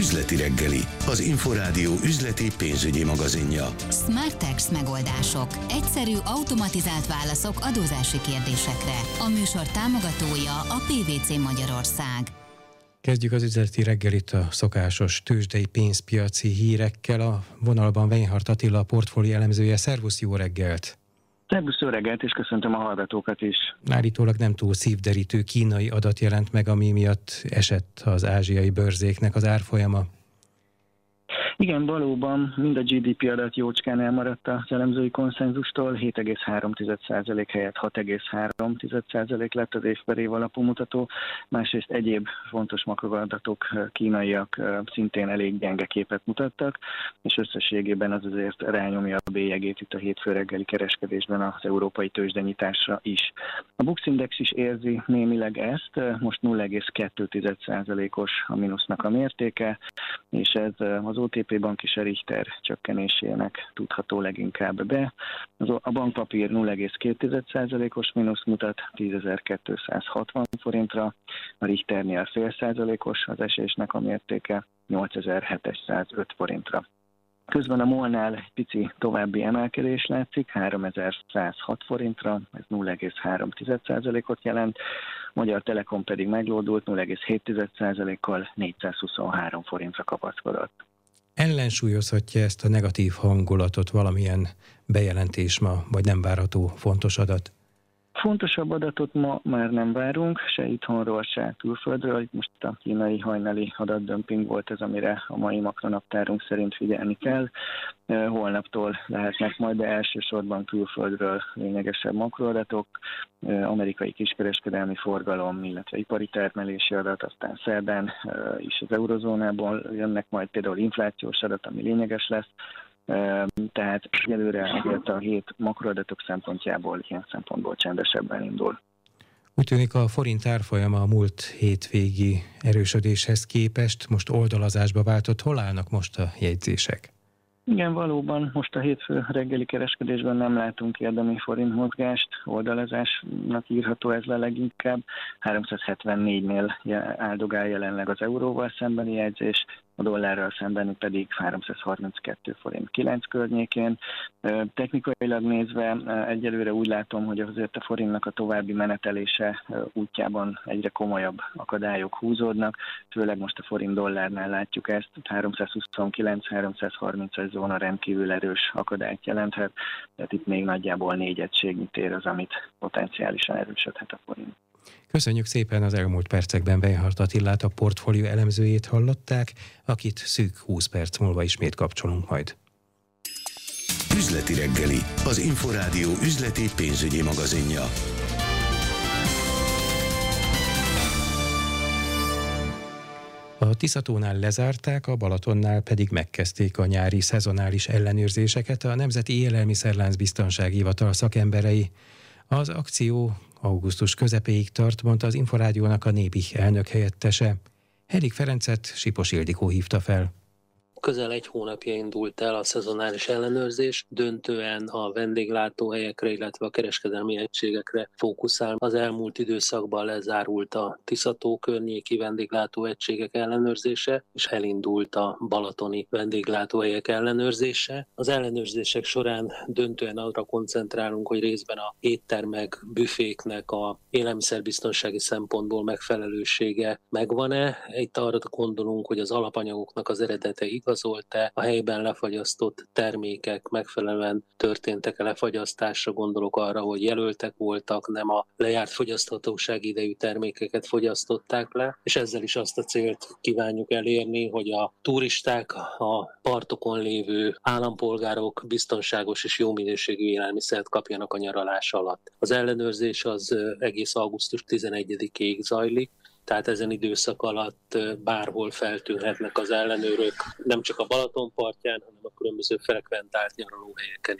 Üzleti reggeli, az Inforádió üzleti pénzügyi magazinja. Smartex megoldások. Egyszerű, automatizált válaszok adózási kérdésekre. A műsor támogatója a PwC Magyarország. Kezdjük az üzleti reggelit a szokásos tőzsdei pénzpiaci hírekkel. A vonalban Weinhardt Attila, a portfólió elemzője. Szervusz, jó reggelt! Szervusz, jó reggelt, és köszöntöm a hallgatókat is. Állítólag nem túl szívderítő kínai adat jelent meg, ami miatt esett az ázsiai bőrzéknek az árfolyama. Igen, valóban mind a GDP adat jócskán elmaradt az elemzői konszenzustól, 7,3% helyett 6,3% lett az év per év alapú mutató, másrészt egyéb fontos makroadatok kínaiak szintén elég gyenge képet mutattak, és összességében az azért rányomja a bélyegét itt a hétfő reggeli kereskedésben az európai tőzsdenyitásra is. A Bux Index is érzi némileg ezt, most 0,2%-os a mínusznak a mértéke, és ez az OTP bank és a Richter csökkenésének tudható leginkább be. A bankpapír 0,2%-os mínusz mutat 10.260 forintra, a Richternél 0,5%-os az esésnek a mértéke 8.705 forintra. Közben a MOL-nál egy pici további emelkedés látszik, 3106 forintra, ez 0,3%-ot jelent, Magyar Telekom pedig meglódult 0,7%-kal 423 forintra kapaszkodott. Ellensúlyozhatja ezt a negatív hangulatot valamilyen bejelentés ma, vagy nem várható fontos adat? Fontosabb adatot ma már nem várunk, se itthonról, se külföldről. Itt most a kínai hajnali adatdömping volt ez, amire a mai makronaptárunk szerint figyelni kell. Holnaptól lehetnek majd, de elsősorban külföldről lényegesebb makroadatok, amerikai kiskereskedelmi forgalom, illetve ipari termelési adat, aztán szerdán is az eurozónából jönnek majd például inflációs adat, ami lényeges lesz. Tehát egyelőre azért a hét makroadatok szempontjából ilyen szempontból csendesebben indul. Úgy tűnik, a forint árfolyama a múlt hétvégi erősödéshez képest most oldalazásba váltott. Hol állnak most a jegyzések? Igen, valóban most a hétfő reggeli kereskedésben nem látunk érdemi forint mozgást, oldalazásnak írható ez le leginkább. 374-nél áldogál jelenleg az euróval szembeni jegyzés, a dollárral szembeni pedig 332 forint 9 környékén. Technikailag nézve egyelőre úgy látom, hogy azért a forintnak a további menetelése útjában egyre komolyabb akadályok húzódnak, főleg most a forint dollárnál látjuk ezt, 329-330-as zóna rendkívül erős akadályt jelenthet, tehát itt még nagyjából 4 egységnyi tér az, amit potenciálisan erősödhet a forint. Köszönjük szépen, az elmúlt percekben Weinhardt Attilát, a portfólió elemzőjét hallották, akit szűk 20 perc múlva ismét kapcsolunk majd. Üzleti reggeli, az Inforádió üzleti pénzügyi magazinja. A Tiszatónál lezárták, a Balatonnál pedig megkezdték a nyári szezonális ellenőrzéseket a Nemzeti Élelmiszerlánc Biztonsági Hivatal szakemberei. Az akció augusztus közepéig tart, mondta az Inforádiónak a Nébih elnök helyettese. Henrik Ferencet Sipos Ildikó hívta fel. Közel egy hónapja indult el a szezonális ellenőrzés, döntően a vendéglátóhelyekre, illetve a kereskedelmi egységekre fókuszál. Az elmúlt időszakban lezárult a Tiszató környéki vendéglátóegységek ellenőrzése, és elindult a balatoni vendéglátóhelyek ellenőrzése. Az ellenőrzések során döntően arra koncentrálunk, hogy részben a éttermek, büféknek a élelmiszerbiztonsági szempontból megfelelősége megvan-e. Itt arra gondolunk, hogy az alapanyagoknak az eredete igazolt-e, a helyben lefagyasztott termékek megfelelően történtek-e lefagyasztásra, gondolok arra, hogy jelöltek voltak, nem a lejárt fogyaszthatósági idejű termékeket fogyasztották le, és ezzel is azt a célt kívánjuk elérni, hogy a turisták, a partokon lévő állampolgárok biztonságos és jó minőségű élelmiszert kapjanak a nyaralás alatt. Az ellenőrzés az egész augusztus 11-ig zajlik, tehát ezen időszak alatt bárhol feltűnhetnek az ellenőrök, nem csak a Balaton partján, hanem a különböző frekventált nyaralóhelyeken is.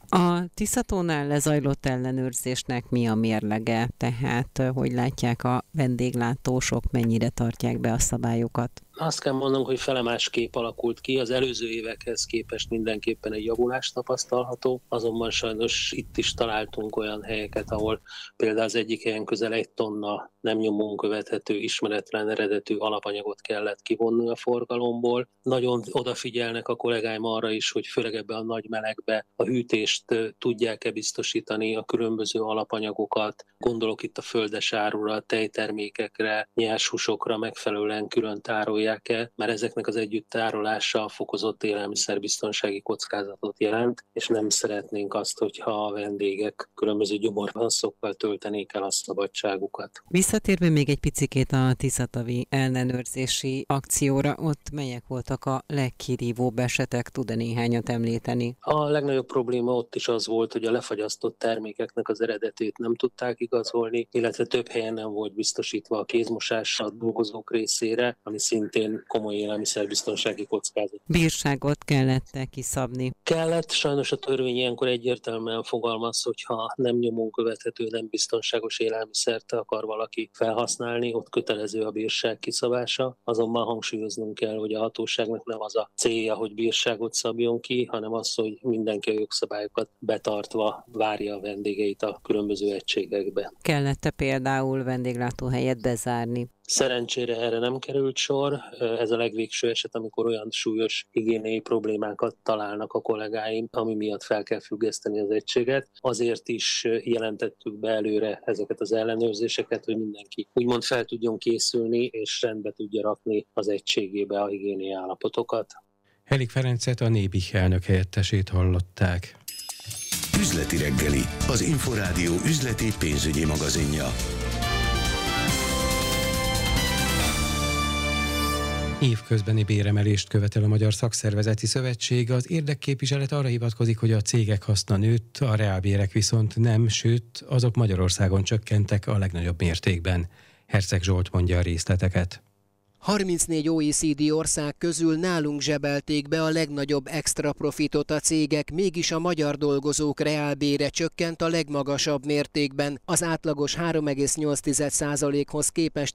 A Tiszatónál lezajlott ellenőrzésnek mi a mérlege? Tehát hogy látják a vendéglátósok, mennyire tartják be a szabályokat? Azt kell mondanunk, hogy felemás kép alakult ki, az előző évekhez képest mindenképpen egy javulás tapasztalható, azonban sajnos itt is találtunk olyan helyeket, ahol például az egyik helyen közel 1 tonna nem nyomon követhető, ismeretlen eredetű alapanyagot kellett kivonni a forgalomból. Nagyon odafigyelnek a kollégáim arra is, hogy főleg ebben a nagy melegbe a hűtést tudják-e biztosítani, a különböző alapanyagokat, gondolok itt a földes árura, tejtermékekre, nyershúsokra megfelelően külön tárolják, mert ezeknek az együttárolása fokozott élelmiszerbiztonsági kockázatot jelent, és nem szeretnénk azt, hogyha a vendégek különböző gyomorbanszokkal töltenék el a szabadságukat. Visszatérve még egy picikét a tiszatavi ellenőrzési akcióra, ott melyek voltak a legkirívóbb esetek, tud-e néhányat említeni? A legnagyobb probléma ott is az volt, hogy a lefagyasztott termékeknek az eredetét nem tudták igazolni, illetve több helyen nem volt biztosítva a kézmosással dolgozók részére, ami szintén komoly élelmiszerbiztonsági kockázat. Bírságot kellett kiszabni? Kellett, sajnos a törvény ilyenkor egyértelműen fogalmaz, hogyha nem nyomon követhető, nem biztonságos élelmiszert akar valaki felhasználni, ott kötelező a bírság kiszabása. Azonban hangsúlyoznunk kell, hogy a hatóságnak nem az a célja, hogy bírságot szabjon ki, hanem az, hogy mindenki a jogszabályokat betartva várja a vendégeit a különböző egységekbe. Kellett-e például vendéglátóhelyet bezárni? Szerencsére erre nem került sor. Ez a legvégső eset, amikor olyan súlyos higiéniai problémákat találnak a kollégáim, ami miatt fel kell függeszteni az egységet. Azért is jelentettük be előre ezeket az ellenőrzéseket, hogy mindenki úgymond fel tudjon készülni, és rendbe tudja rakni az egységébe a higiéniai állapotokat. Helik Ferencet, a Nébih elnök helyettesét hallották. Üzleti reggeli, az Inforádió üzleti pénzügyi magazinja. Évközbeni béremelést követel a Magyar Szakszervezeti Szövetség. Az érdekképviselet arra hivatkozik, hogy a cégek haszna nőtt, a reálbérek viszont nem, sőt, azok Magyarországon csökkentek a legnagyobb mértékben. Herceg Zsolt mondja a részleteket. 34 OECD ország közül nálunk zsebelték be a legnagyobb extra profitot a cégek, mégis a magyar dolgozók reálbére csökkent a legmagasabb mértékben, az átlagos 3,8%-hoz képest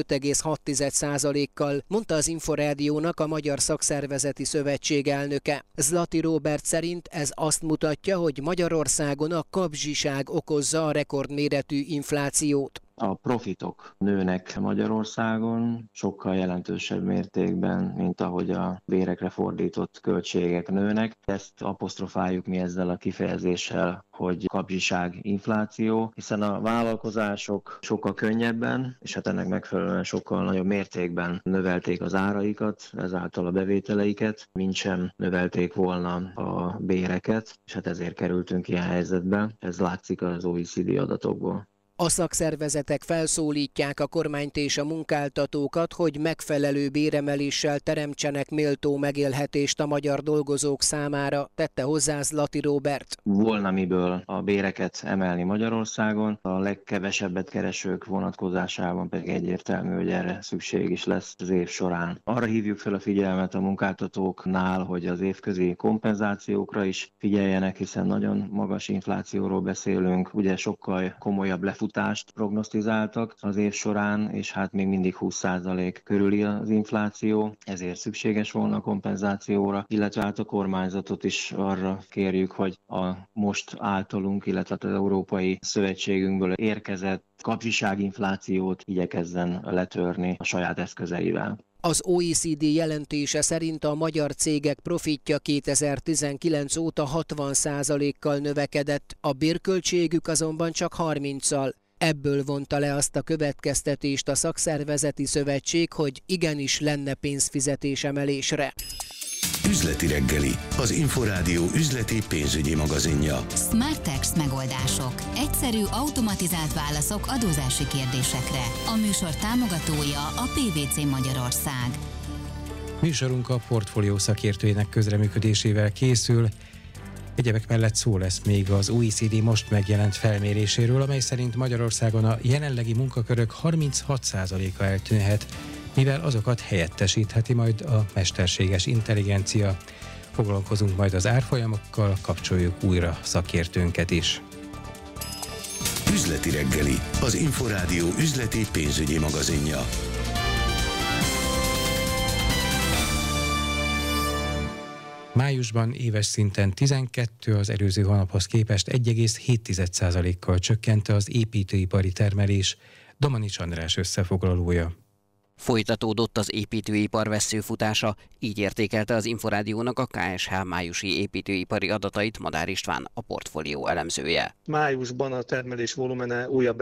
15,6%-kal, mondta az Inforádiónak a Magyar Szakszervezeti Szövetség elnöke. Zlati Róbert szerint ez azt mutatja, hogy Magyarországon a kapzsiság okozza a rekordméretű inflációt. A profitok nőnek Magyarországon sokkal jelentősebb mértékben, mint ahogy a bérekre fordított költségek nőnek. Ezt apostrofáljuk mi ezzel a kifejezéssel, hogy kapzsiság, infláció, hiszen a vállalkozások sokkal könnyebben, és hát ennek megfelelően sokkal nagyobb mértékben növelték az áraikat, ezáltal a bevételeiket, mintsem növelték volna a béreket, és hát ezért kerültünk ilyen helyzetbe. Ez látszik az OECD adatokból. A szakszervezetek felszólítják a kormányt és a munkáltatókat, hogy megfelelő béremeléssel teremtsenek méltó megélhetést a magyar dolgozók számára, tette hozzá Zlati Róbert. Volna miből a béreket emelni Magyarországon, a legkevesebbet keresők vonatkozásában pedig egyértelmű, hogy erre szükség is lesz az év során. Arra hívjuk fel a figyelmet a munkáltatóknál, hogy az évközi kompenzációkra is figyeljenek, hiszen nagyon magas inflációról beszélünk, ugye sokkal komolyabb lefutást prognosztizáltak az év során, és hát még mindig 20% körüli az infláció, ezért szükséges volna a kompenzációra, illetve hát a kormányzatot is arra kérjük, hogy a most általunk, illetve az Európai Szövetségünkből érkezett kapzsiságinflációt igyekezzen letörni a saját eszközeivel. Az OECD jelentése szerint a magyar cégek profitja 2019 óta 60%-kal növekedett, a bérköltségük azonban csak 30-al. Ebből vonta le azt a következtetést a Szakszervezeti Szövetség, hogy igenis lenne pénzfizetés emelésre. Üzleti reggeli, az Inforádió üzleti pénzügyi magazinja. Smartex megoldások. Egyszerű, automatizált válaszok adózási kérdésekre. A műsor támogatója a PwC Magyarország. Műsorunk a portfólió szakértőjének közreműködésével készül. Egyebek mellett szó lesz még az OECD most megjelent felméréséről, amely szerint Magyarországon a jelenlegi munkakörök 36%-a eltűnhet, mivel azokat helyettesítheti majd a mesterséges intelligencia. Foglalkozunk majd az árfolyamokkal, kapcsoljuk újra szakértőnket is. Üzleti reggeli, az Inforádió üzleti pénzügyi magazinja. Májusban éves szinten 12, az előző hónaphoz képest 1,7%-kal csökkent az építőipari termelés. Domanics András összefoglalója. Folytatódott az építőipar vesszőfutása, így értékelte az Inforádiónak a KSH májusi építőipari adatait Madár István, a portfólió elemzője. Májusban a termelés volumene újabb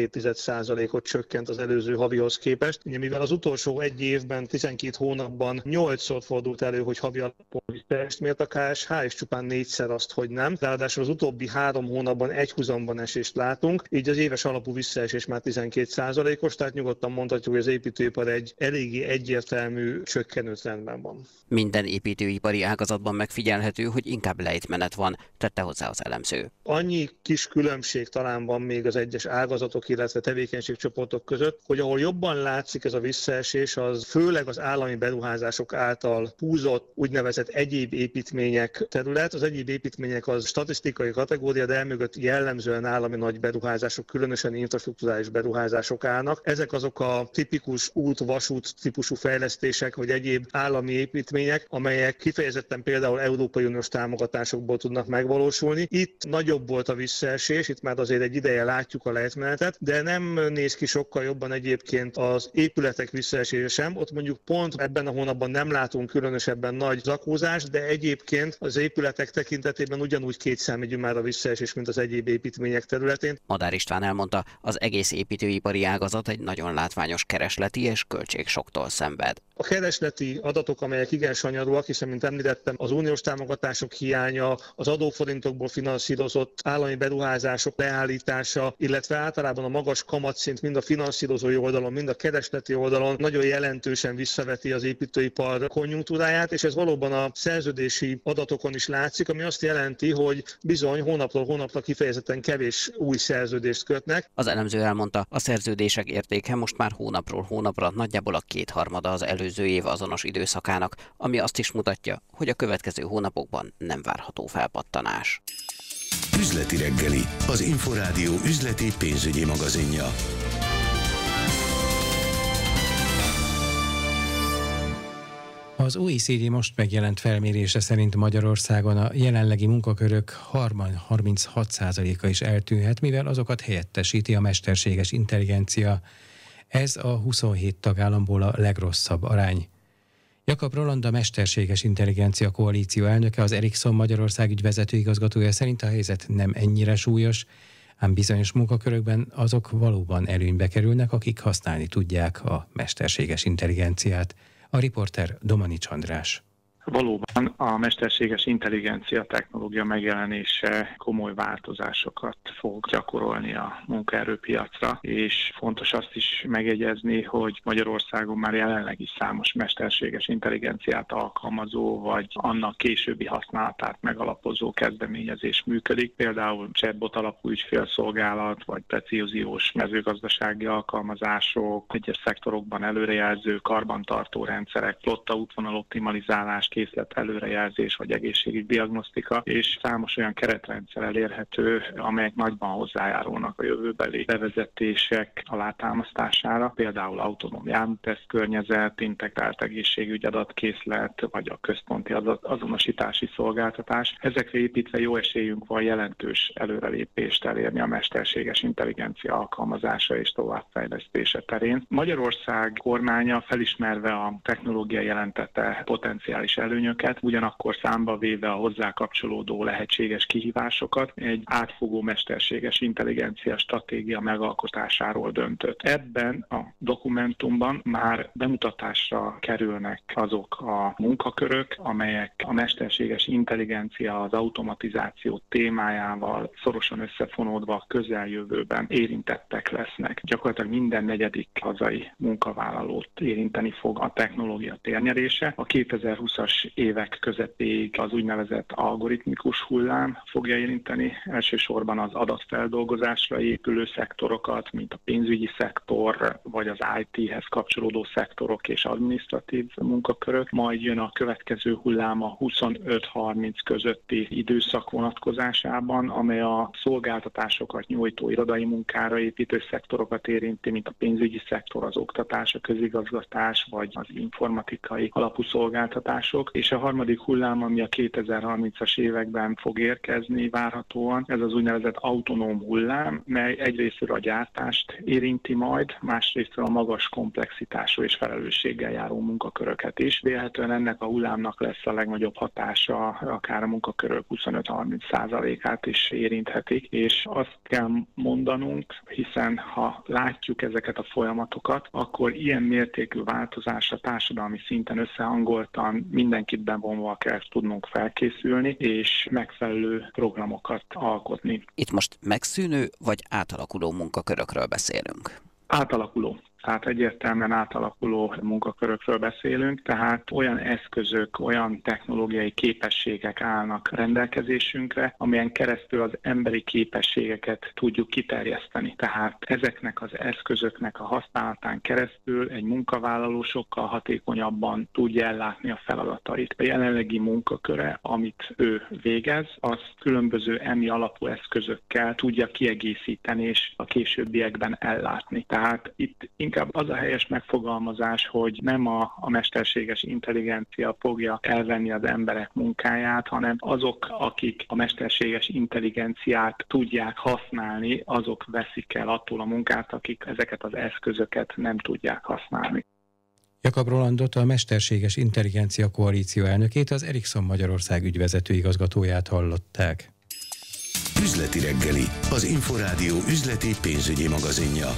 1,7%-ot csökkent az előző havihoz képest. Ugye, mivel az utolsó egy évben, 12 hónapban 8-szor fordult elő, hogy havi alapon visszaest mért a KSH, és csupán 4-szer azt, hogy nem. Ráadásul az utóbbi 3 hónapban egyhuzamban esést látunk, így az éves alapú visszaesés már 12%-os, tehát nyugodtan mondhatjuk, hogy az építőipar egy eléggé egyértelmű csökkenő trendben van. Minden építőipari ágazatban megfigyelhető, hogy inkább lejtmenet van, tette hozzá az elemző. Annyi kis különbség talán van még az egyes ágazatok, illetve tevékenységcsoportok között, hogy ahol jobban látszik ez a visszaesés, az főleg az állami beruházások által húzott úgynevezett egyéb építmények terület. Az egyéb építmények az statisztikai kategória, de emögött jellemzően állami nagy beruházások, különösen infrastrukturális beruházások állnak. Ezek azok a tipikus út-vasút típusú fejlesztések, vagy egyéb állami építmények, amelyek kifejezetten például Európai Uniós támogatásokból tudnak megvalósulni. Itt nagyobb volt a visszaesés, itt már azért egy ideje látjuk a lejtmenetet, de nem néz ki sokkal jobban egyébként az épületek visszaesése sem. Ott mondjuk pont ebben a hónapban nem látunk különösebben nagy zakózást, de egyébként az épületek tekintetében ugyanúgy kétszámjegyű már a visszaesés, mint az egyéb építmények területén. Madár István elmondta, az egész építőipari ágazat egy nagyon látványos keresleti és költségsoktól szenved. A keresleti adatok, amelyek igen sanyarúak, hiszen, mint említettem, az uniós támogatások hiánya, az adóforintokból finanszírozott állami beruházások leállítása, illetve általában a magas kamatszint mind a finanszírozói oldalon, mind a keresleti oldalon nagyon jelentősen visszaveti az építőipar konjunktúráját, és ez valóban a szerződési adatokon is látszik, ami azt jelenti, hogy bizony hónapról hónapra kifejezetten kevés új szerződést kötnek. Az elemző elmondta, a szerződések értéke most már hónapról hónapra nagyjából a 2/3 az előző év azonos időszakának, ami azt is mutatja, hogy a következő hónapokban nem várható felpattanás. Üzleti reggeli, az Inforádió üzleti pénzügyi magazinja. Az OECD most megjelent felmérése szerint Magyarországon a jelenlegi munkakörök 36%-a is eltűnhet, mivel azokat helyettesíti a mesterséges intelligencia. Ez a 27 tagállamból a legrosszabb arány. Jakab Roland, a Mesterséges Intelligencia Koalíció elnöke, az Ericsson Magyarország ügyvezető igazgatója szerint a helyzet nem ennyire súlyos, ám bizonyos munkakörökben azok valóban előnybe kerülnek, akik használni tudják a mesterséges intelligenciát. A riporter Domanics András. Valóban a mesterséges intelligencia technológia megjelenése komoly változásokat fog gyakorolni a munkaerőpiacra, és fontos azt is megjegyezni, hogy Magyarországon már jelenleg is számos mesterséges intelligenciát alkalmazó, vagy annak későbbi használatát megalapozó kezdeményezés működik. Például chatbot alapú ügyfélszolgálat, vagy precíziós mezőgazdasági alkalmazások, egyes szektorokban előrejelző karbantartó rendszerek, flotta útvonal optimalizálás, készlet előrejelzés vagy egészségügyi diagnosztika, és számos olyan keretrendszer elérhető, amelyek nagyban hozzájárulnak a jövőbeli bevezetések alátámasztására, például autonóm járműteszt környezet, integrált egészségügyi adatkészlet, vagy a központi azonosítási szolgáltatás. Ezekre építve jó esélyünk van jelentős előrelépést elérni a mesterséges intelligencia alkalmazása és továbbfejlesztése terén. Magyarország kormánya felismerve a technológia jelentette potenciális előnyöket, ugyanakkor számba véve a hozzá kapcsolódó lehetséges kihívásokat egy átfogó mesterséges intelligencia stratégia megalkotásáról döntött. Ebben a dokumentumban már bemutatásra kerülnek azok a munkakörök, amelyek a mesterséges intelligencia, az automatizáció témájával szorosan összefonódva a közeljövőben érintettek lesznek. Gyakorlatilag minden negyedik hazai munkavállalót érinteni fog a technológia térnyerése. A 2020-as 2030-as évek közepéig az úgynevezett algoritmikus hullám fogja érinteni, elsősorban az adatfeldolgozásra épülő szektorokat, mint a pénzügyi szektor, vagy az IT-hez kapcsolódó szektorok és adminisztratív munkakörök. Majd jön a következő hullám a 25-30 közötti időszak vonatkozásában, amely a szolgáltatásokat nyújtó irodai munkára építő szektorokat érinti, mint a pénzügyi szektor, az oktatás, a közigazgatás, vagy az informatikai alapú szolgáltatások. És a harmadik hullám, ami a 2030-as években fog érkezni várhatóan, ez az úgynevezett autonóm hullám, mely egyrésztről a gyártást érinti majd, másrésztről a magas komplexitású és felelősséggel járó munkaköröket is. Vélhetően ennek a hullámnak lesz a legnagyobb hatása, akár a munkakörök 25-30%-át is érinthetik, és azt kell mondanunk, hiszen ha látjuk ezeket a folyamatokat, akkor ilyen mértékű változásra társadalmi szinten összehangoltan mindenkit bevonva kell tudnunk felkészülni, és megfelelő programokat alkotni. Itt most megszűnő vagy átalakuló munkakörökről beszélünk? Átalakuló. Tehát egyértelműen átalakuló munkakörökről beszélünk, tehát olyan eszközök, olyan technológiai képességek állnak rendelkezésünkre, amelyen keresztül az emberi képességeket tudjuk kiterjeszteni. Tehát ezeknek az eszközöknek a használatán keresztül egy munkavállaló sokkal hatékonyabban tudja ellátni a feladatait. A jelenlegi munkaköre, amit ő végez, azt különböző EMI alapú eszközökkel tudja kiegészíteni és a későbbiekben ellátni. Tehát itt inkább az a helyes megfogalmazás, hogy nem a mesterséges intelligencia fogja elvenni az emberek munkáját, hanem azok, akik a mesterséges intelligenciát tudják használni, azok veszik el attól a munkát, akik ezeket az eszközöket nem tudják használni. Jakab Rolandot, a Mesterséges Intelligencia Koalíció elnökét, az Ericsson Magyarország ügyvezető igazgatóját hallották. Üzleti reggeli, az Inforádió üzleti pénzügyi magazinja.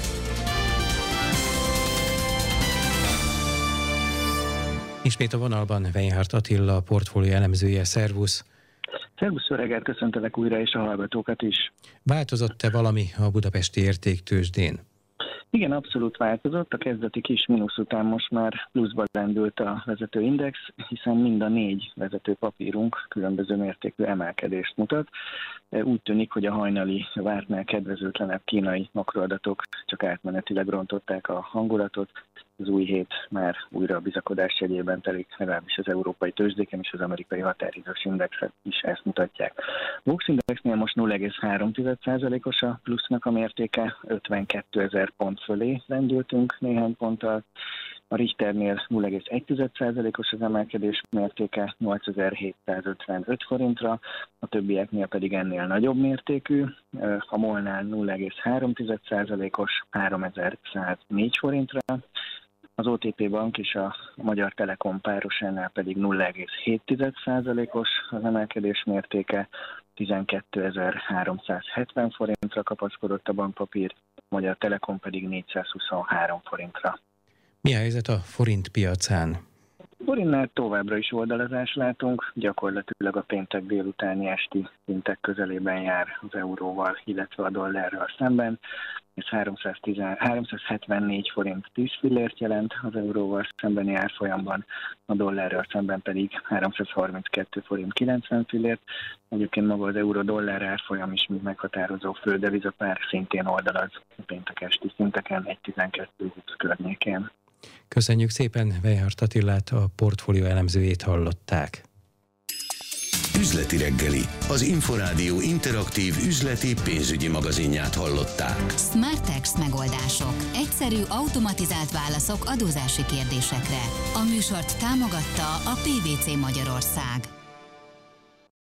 Ismét a vonalban Weinhardt Attila, a portfólió elemzője. Szervusz! Szervusz, jó reggelt, köszöntelek újra, és a hallgatókat is. Változott-e valami a budapesti értéktőzsdén? Igen, abszolút változott. A kezdeti kis mínusz után most már pluszba lendült a vezetőindex, hiszen mind a 4 vezető papírunk különböző mértékű emelkedést mutat. Úgy tűnik, hogy a hajnali vártnál kedvezőtlenebb kínai makroadatok csak átmenetileg rontották a hangulatot. Az új hét már újra a bizakodás jegyében telik, legalábbis az európai tőzsdéken és az amerikai határidős indexek is ezt mutatják. A Bux Indexnél most 0,3%-os a plusznak a mértéke, 52 000 pont fölé lendültünk néhány ponttal. A Richternél 0,1%-os az emelkedés mértéke, 8755 forintra, a többieknél pedig ennél nagyobb mértékű. A MOL-nál 0,3%-os 3104 forintra, az OTP Bank és a Magyar Telekom párosánál pedig 0,7%-os az emelkedés mértéke, 12.370 forintra kapaszkodott a bankpapír, a Magyar Telekom pedig 423 forintra. Mi a helyzet a forint piacán? Forintnál továbbra is oldalazást látunk, gyakorlatilag a péntek délutáni esti szintek közelében jár az euróval, illetve a dollárral szemben. Ez 374 forint 10 fillért jelent az euróval szembeni árfolyamban, a dollárral szemben pedig 332 forint 90 fillért. Egyébként maga az euró-dollár árfolyam is mint meghatározó fő devizapár szintén oldalaz a péntek esti szinteken 1,12 környékén. Köszönjük szépen, Weinhardt Attilát, a portfólió elemzőjét hallották. Üzleti reggeli, az Inforádió interaktív üzleti pénzügyi magazinját hallották. Smartex megoldások. Egyszerű, automatizált válaszok adózási kérdésekre. A műsort támogatta a PVC Magyarország.